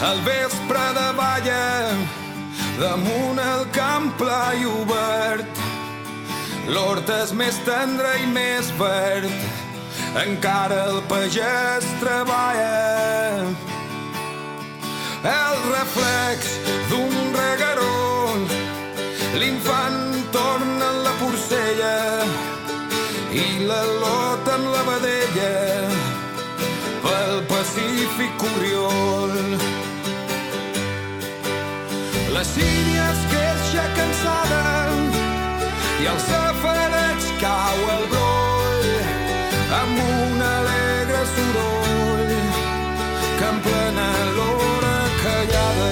al vespre de balla, damunt el camp pla i obert. L'hort és més tendre i més verd, encara el pagès treballa. El reflex d'un regueró, l'infant torna en la porcella i la lota en la vedella pel Pacífic Oriol. La sínia es queixa cansada i al safareig cau el broll amb un alegre soroll que emplena l'hora callada.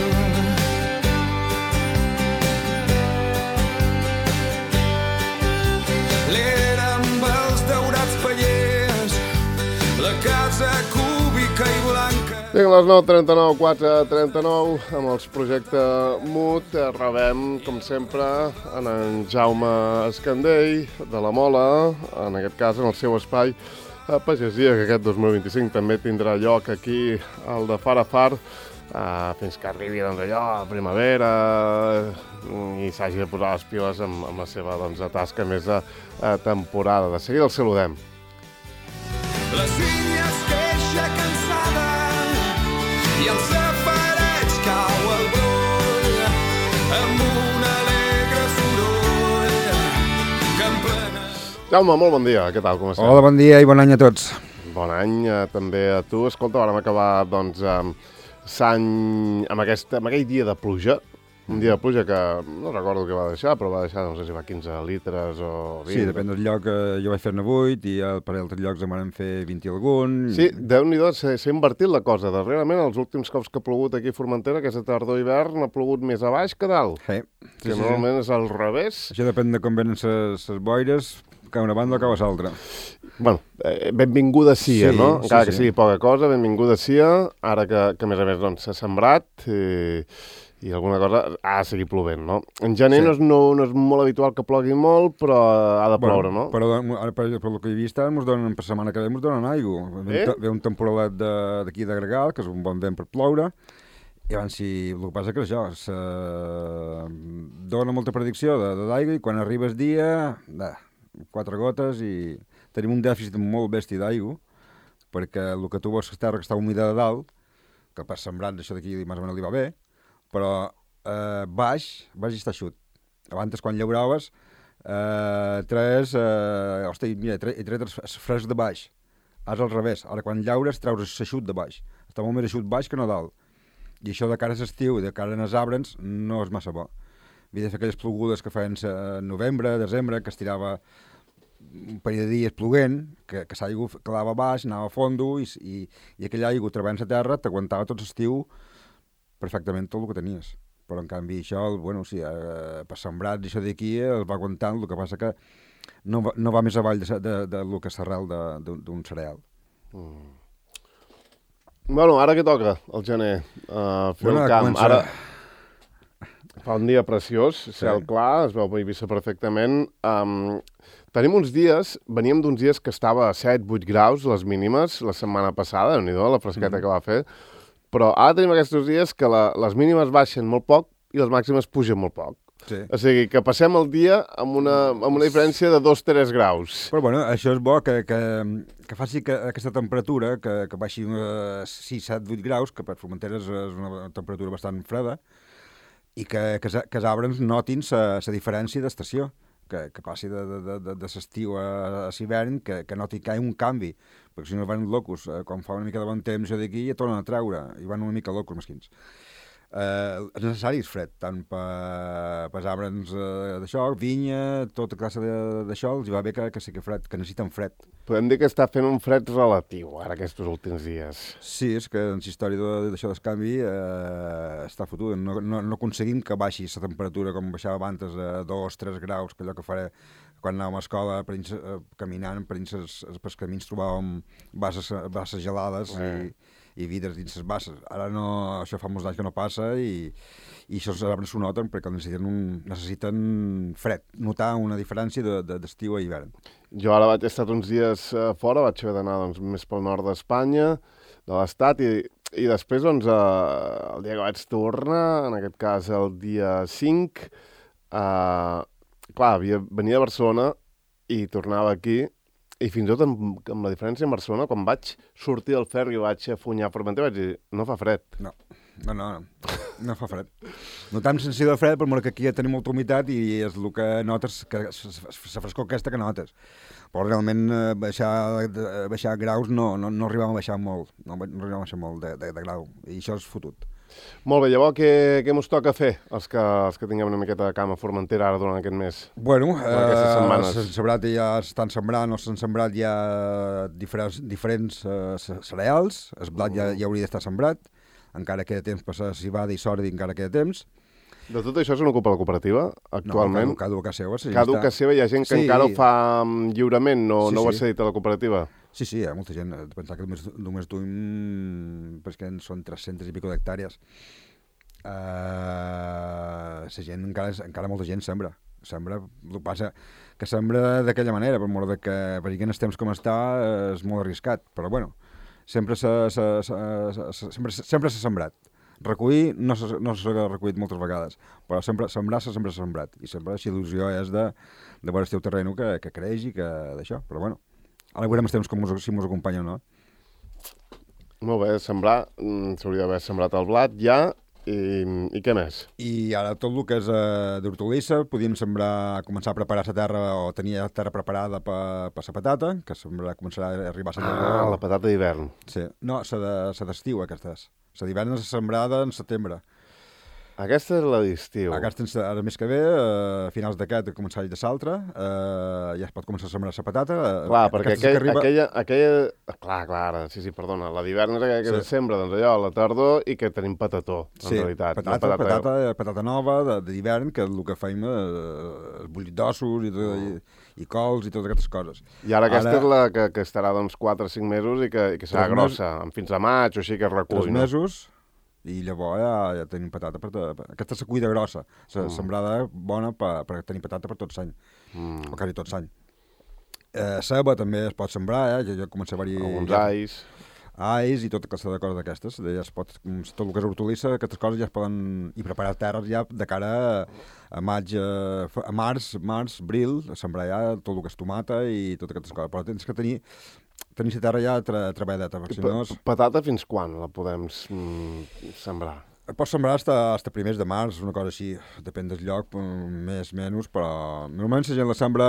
L'era amb els daurats pallers, la casa cúbica i blanca. Vinga, a les 9:39, 4:39, amb els Projecte Mut, rebem, com sempre, en Jaume Escandell, de la Mola, en aquest cas, en el seu espai Pagesia, que aquest 2025 també tindrà lloc aquí, al de Far a Far, fins que arribi doncs, allò, a primavera, i s'hagi de posar les piles amb la seva tasca més de temporada. De seguida el saludem. La sínia es queixa cansada i el safareig cau al broll amb un alegre soroll que emplena. Jaume, molt bon dia, què tal, com estàs? Hola, bon dia i bon any a tots. Bon any també a tu. Escolta, vàrem acabar doncs, amb aquell dia de pluja, un dia de pluja que no recordo què va deixar, però va deixar, no sé si va 15 litres o 20. Sí, depèn del lloc, jo vaig fer-ne 8 i per altres llocs em van fer 20 i algun. Sí, Déu-n'hi-do, s'ha invertit la cosa. Darrerament, els últims cops que ha plogut aquí a Formentera, aquesta tardor i hivern, ha plogut més a baix que a dalt. Sí. Que normalment és al revés. Això depèn de com venen les boires, que una banda o que l'altra. Bueno, benvinguda sia, no? Encara que sigui poca cosa, benvinguda sia, ara que a més a més doncs, s'ha sembrat i alguna cosa ha de seguir plovent, no? En gener no és molt habitual que plogui molt, però ha de ploure, no? Però ara, per el que he vist, per setmana que ve ens donen aigua. Ve un temporalet d'aquí de Gregal, que és un bon vent per ploure, i abans el que passa que això, dona molta predicció d'aigua i quan arriba el dia, 4 gotes i tenim un dèficit molt bèstia d'aigua, perquè el que tu veus és terra que està humida de dalt, que per sembrat això d'aquí més o menys li va bé, però baix està eixut. Abans, quan llauraves, he tret fresc de baix. Ara al revés. Ara, quan llaures, treus l'eixut de baix. Està molt més eixut baix que no dalt. I això de cara a l'estiu i de cara als arbres no és massa bo. Havia de fer aquelles plogudes que feien novembre, desembre, que es tirava un parell de dies ploguent, que l'aigua quedava baix, anava a fondo i aquella aigua trebant la terra t'aguantava tot l'estiu perfectament tot el que tenies. Però, en canvi, això, per sembrats i això d'aquí es va aguantant, el que passa que no va més avall del que és l'arrel d'un cereal. Bueno, ara què toca, el gener? Fer el camp. Ara fa un dia preciós, cel clar, es veu Eivissa perfectament. Tenim uns dies, veníem d'uns dies que estava a 7-8 graus, les mínimes, la setmana passada, déu-n'hi-do, la fresqueta que va fer, però ara tenim aquests dies que les mínimes baixen molt poc i les màximes pugen molt poc. Sí. O sigui, que passem el dia amb una diferència de 2-3 graus. Però, això és bo que faci que aquesta temperatura, que baixi 6-7-8 graus, que per Formentera és una temperatura bastant freda, i que els arbres notin la diferència d'estació, que passi de l'estiu a l'hivern, que noti que hi ha un canvi, perquè si no van locos, quan fa una mica de bon temps jo d'aquí ja tornen a treure, i van una mica locos mesquins. És necessari el fred, tant per arbres d'això, vinya, tota classe d'això, els hi va bé que sigui fred, que necessiten fred. Podem dir que està fent un fred relatiu ara aquests últims dies. Sí, és que en la història d'això del canvi està fotut. No aconseguim que baixi la temperatura com baixava abans a 2-3 graus, que allò que faré quan anàvem a escola caminant per els camins trobàvem basses gelades i vidres dins les basses. Ara no, això fa molts anys que no passa i això els arbres s'ho noten perquè necessiten fred, notar una diferència d'estiu a hivern. Jo ara he estat uns dies fora, vaig haver d'anar més pel nord d'Espanya, de l'estat, i I després, doncs, el dia que vaig tornar, en aquest cas el dia 5, clar, venia de Barcelona i tornava aquí, i fins i tot amb la diferència amb Barcelona, quan vaig sortir del ferri i vaig a Funyà, Formentera, vaig dir, no fa fred. No fa fred. No tan sensible de fred, però que aquí ja tenim molta humitat i és el que notes, que la frescor aquesta que notes. Però realment baixar graus no arribàvem a baixar molt, no arribàvem a baixar molt de grau, i això és fotut. Molt bé, llavors què mos toca fer, els que tinguem una miqueta de camp a Formentera ara durant aquest mes? Bueno, aquestes setmanes. s'han sembrat i ja s'estan sembrant, o s'han sembrat ja diferents cereals, el blat ja hauria d'estar sembrat, encara queda temps per la civada i sordi, encara queda temps. De tot això se n'ocupa la cooperativa, actualment? No, cada u a casa seva. Cada u a casa seva, hi ha gent que encara ho fa lliurement, no ho ha cedit a la cooperativa? Sí, hi ha molta gent. Pensar que només duim, perquè són 300 i pico d'hectàrees. La gent, encara molta gent sembra. El que passa que sembra d'aquella manera, per mort que perquè en els temps com està és molt arriscat, però bueno, sempre s'ha sembrat. Recollir no s'ha recollit moltes vegades, però sempre s'ha sembrat. I sempre la il·lusió és de veure el teu terreno que creix i que d'això. Però bueno, ara veurem els temps si mos acompanya o no. Molt bé, sembrar, s'hauria d'haver sembrat el blat ja, i què més? I ara tot el que és d'hortolissa, podíem començar a preparar la terra, o tenir la terra preparada per la patata, que començarà a arribar a la la patata d'hivern. Sí, no, la d'estiu, aquestes. La d'hivern és sembrada en setembre. Aquesta és la d'estiu. Aquesta, ara més que bé, a finals d'aquest, a començar de l'altre, ja es pot començar a sembrar la patata. Clar, perquè aquella... Clar, sí, perdona. La d'hivern és aquella que se sembra, doncs allò, a la tardor, i que tenim patató, en realitat. Patata nova d'hivern, que el que feim és bullit d'ossos i cols i totes aquestes coses. I ara aquesta és la que estarà doncs 4 o 5 mesos i que serà grossa, fins a maig o així que es recull. 3 mesos, i llavors ja tenim patata. Aquesta és la cuida grossa, la sembrada bona per tenir patata per tot l'any, o quasi tot l'any. Ceba també es pot sembrar, jo començo a veure... Alguns ais i tota classe de coses d'aquestes. Tot el que és hortolissa, aquestes coses ja es poden... I preparar terres ja de cara a maig, a març, abril, a sembrar ja tot el que és tomata i totes aquestes coses. Però tens que tenir la terra ja treballadeta, perquè si no... Patata fins quan la podem sembrar? Pots sembrar fins primers de març, una cosa així, depèn del lloc, més, menys, però normalment la gent la sembra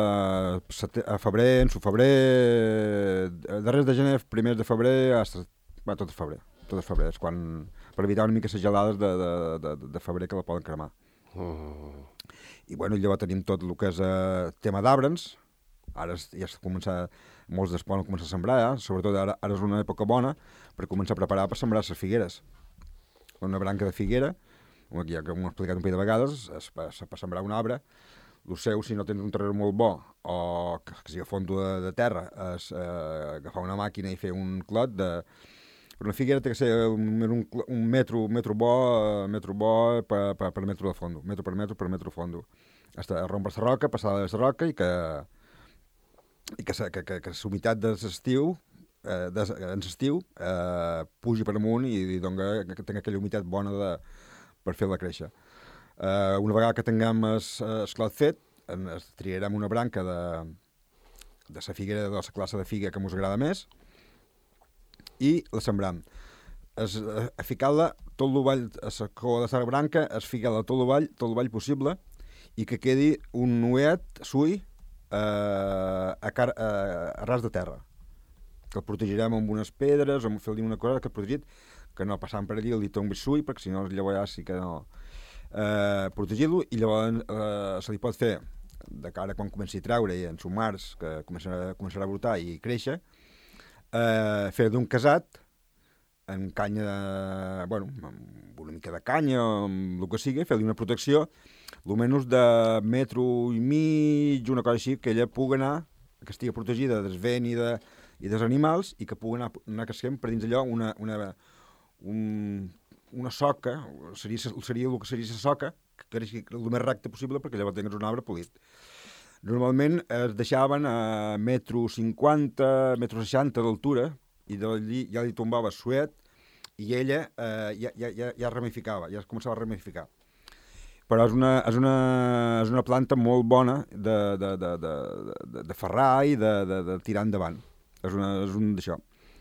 a febrer, en febrer, darrers de gener, primers de febrer, tot és febrer, és quan, per evitar una mica les gelades de febrer que la poden cremar. I bueno, llavors tenim tot el que és tema d'arbres, ara ja molts dels poden començar a sembrar, sobretot ara és una època bona per començar a preparar per sembrar les figueres. Una branca de figuera, ja que m'ho he explicat un parell de vegades, per sembrar un arbre, el seu, si no tens un terreny molt bo o que sigui a fondo de terra, és agafar una màquina i fer un clot de... Una figuera té que ser un metro bo per metro de fondo, metro per metro de fondo. Hasta rompre la roca, passar la roca i que la humitat de l'estiu en l'estiu pugi per amunt i que tingui aquella humitat bona per fer-la créixer. Una vegada que tinguem el clot fet, triarem una branca de la figuera, de la classe de figa que ens agrada més, i la sembram. A ficar-la tot l'ovall, a la cua de la branca, es ficar-la tot l'ovall possible, i que quedi un nuet sui a ras de terra, que el protegirem amb unes pedres, amb fer-li una cosa que el protegit, que no passant per allí li tombi sui, perquè si no llavors ja sí que no... Protegir-lo, i llavors se li pot fer, de cara quan comenci a treure i en su març, que començarà a brotar i créixer, fer d'un casat, amb canya, amb una mica de canya, amb el que sigui, fer-li una protecció, almenys de metro i mig, una cosa així, que ella pugui anar, que estigui protegida del vent i dels animals, i que pugui anar casquem per dins allò una soca, seria el que seria la soca, que creixi el més recte possible perquè llavors tinguis un arbre polit. Normalment es deixaven a 1,50 m, 1,60 m d'altura, i d'allí ja li tombava suet, i ella ja ramificava, ja es començava a ramificar. Però és una planta molt bona de ferrar i de tirar endavant. És un d'això.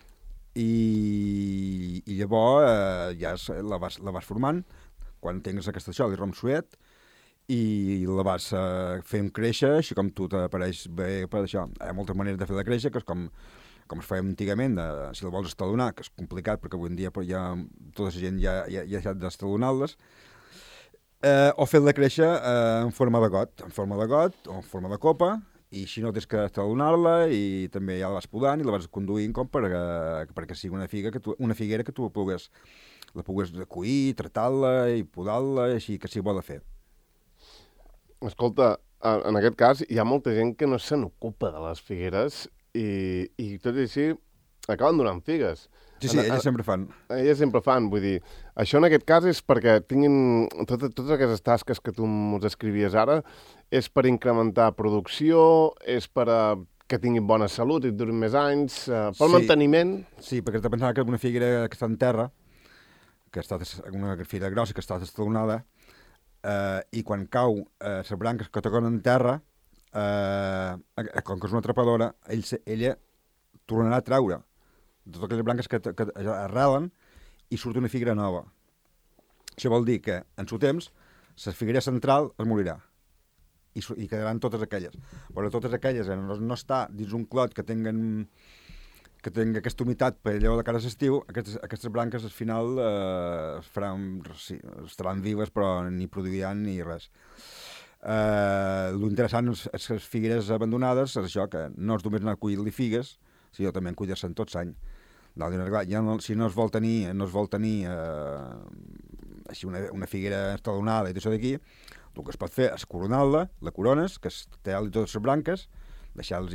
I llavors ja la vas formant, quan tingues aquesta això, li romsuet, i la vas fent créixer, així com tu t'apareix bé per això. Hi ha moltes maneres de fer-la créixer, que és com es feia antigament, si la vols estalonar, que és complicat, perquè avui en dia tota la gent ja ha deixat d'estalonar-les, o fer-la créixer en forma de got o en forma de copa, i així no tens que estalonar-la, i també ja la vas podant i la vas conduint com perquè sigui una figuera que tu la pugues cuir, tratar-la i podar-la, així que s'hi vol fer. Escolta, en aquest cas hi ha molta gent que no se n'ocupa de les figueres i tot i així acaben donant figues. Sí, elles sempre fan. Elles sempre fan, vull dir, això en aquest cas és perquè tinguin totes aquestes tasques que tu ens escrivies ara, és per incrementar producció, és per que tinguin bona salut i durin més anys, pel manteniment... Sí, perquè t'he pensat que una figuera que està en terra, que està una figuera grossa que està estalonada, i quan cau les branques que toquen en terra, com que és una atrapadora, ella tornarà a treure de totes aquelles branques que arrelen i surt una figuera nova. Això vol dir que en seu temps la figuera central es morirà i quedaran totes aquelles. Però totes aquelles no està dins un clot que tingui aquesta humitat per allò de cara a l'estiu, aquestes branques al final estaran vives però ni produiran ni res. L'interessant és les figueres abandonades, és això, que no és només anar a collir-li figues, sinó també cuidar-se'n tot l'any. Si no es vol tenir així una figuera estalonada i tot això d'aquí, el que es pot fer és coronar-la, la corones, que es tallar-li totes les branques, deixar-los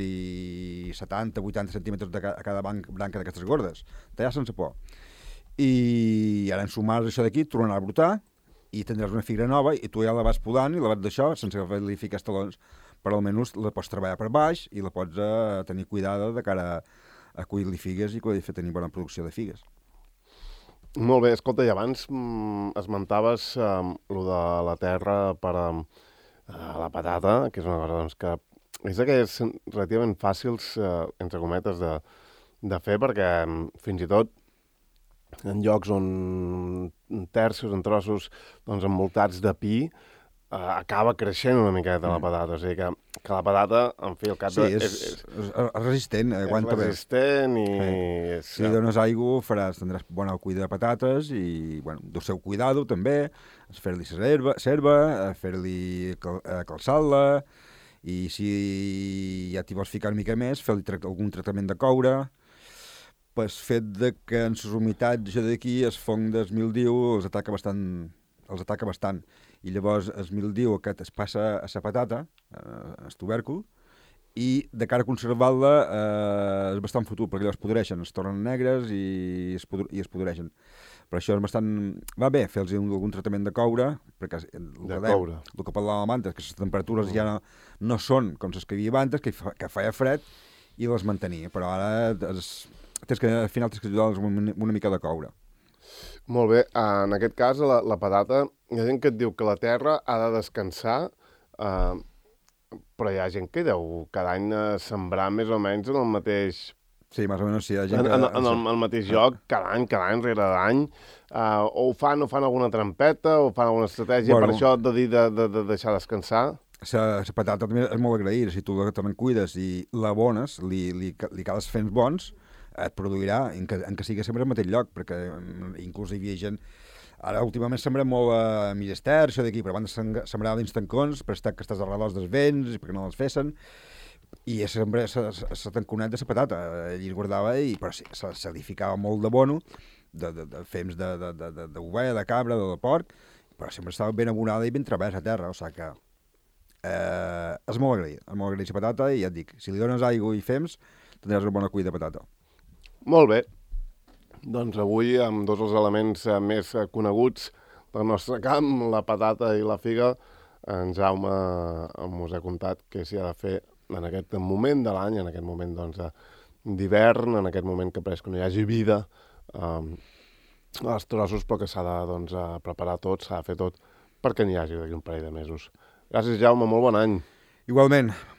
70-80 centímetres a cada branca d'aquestes gordes, tallar sense por. I ara en sumar això d'aquí, tornarà a brotar i tindràs una figuera nova i tu ja la vas podant i la vas d'això sense fer-li ficar estalons, però almenys la pots treballar per baix i la pots tenir cuidada de cara a collir-li figues i tenir bona producció de figues. Molt bé, escolta, i abans esmentaves lo de la terra per a la patata, que és una cosa doncs, que és d'aquelles relativament fàcils, entre cometes, de fer, perquè fins i tot en llocs on terços, en trossos doncs, envoltats de pi, acaba creixent una miqueta la patata. O sigui que la patata, en fi, al cap de... Sí, és resistent, aguanta bé. És resistent i... Si li dones aigua, tindràs bona cuida de patates i, bueno, del seu cuidado també, fer-li serva, fer-li calçar-la, i si ja t'hi vols ficar una mica més, fer-li algun tractament de coure. Pel fet que en les humitats d'aquí el fong del mildiu els ataca bastant. I llavors el mildiu aquest es passa a la patata, el tubèrcul, i de cara a conservar-la és bastant fotut, perquè llavors es podreixen, es tornen negres i es podreixen. Per això és bastant... Va bé fer-los algun tractament de coure, perquè el que parlàvem antes, que les temperatures ja no són com les que hi havia abans, que feia fred i les mantenia, però ara al final tens que ajudar-los amb una mica de coure. Molt bé, en aquest cas la patata, hi ha gent que et diu que la terra ha de descansar, però hi ha gent que deu cada any sembrar més o menys en el mateix... Sí, més o menys sí. En el mateix lloc, cada any, rere d'any, o fan alguna trampeta, o fan alguna estratègia, per això de dir de deixar descansar. La patata també és molt agraïda, si tu també cuides i l'abones, li cales fents bons, et produirà, en que sigui sempre al mateix lloc, perquè inclús hi havia gent... Ara, últimament, sembrem molt a Millester, això d'aquí, però abans sembrava dins tancons, per estar que estàs arrelós dels vents, perquè no els fessen, i sempre la tanconet de la patata, ell guardava, però sí, se li ficava molt d'abono, de fems d'ovella, de cabra, de porc, però sempre estava ben abonada i ben travessa a terra, o sigui que és molt agraït la patata, i ja et dic, si li dones aigua i fems, tindràs una bona cuida de patata. Molt bé. Doncs avui, amb dos dels elements més coneguts del nostre camp, la patata i la figa, en Jaume us ha contat què s'hi ha de fer en aquest moment de l'any, en aquest moment d'hivern, en aquest moment que pareix que no hi hagi vida els trossos, però que s'ha de doncs, preparar tot, s'ha de fer tot perquè n'hi hagi d'aquí un parell de mesos. Gràcies, Jaume, molt bon any. Igualment,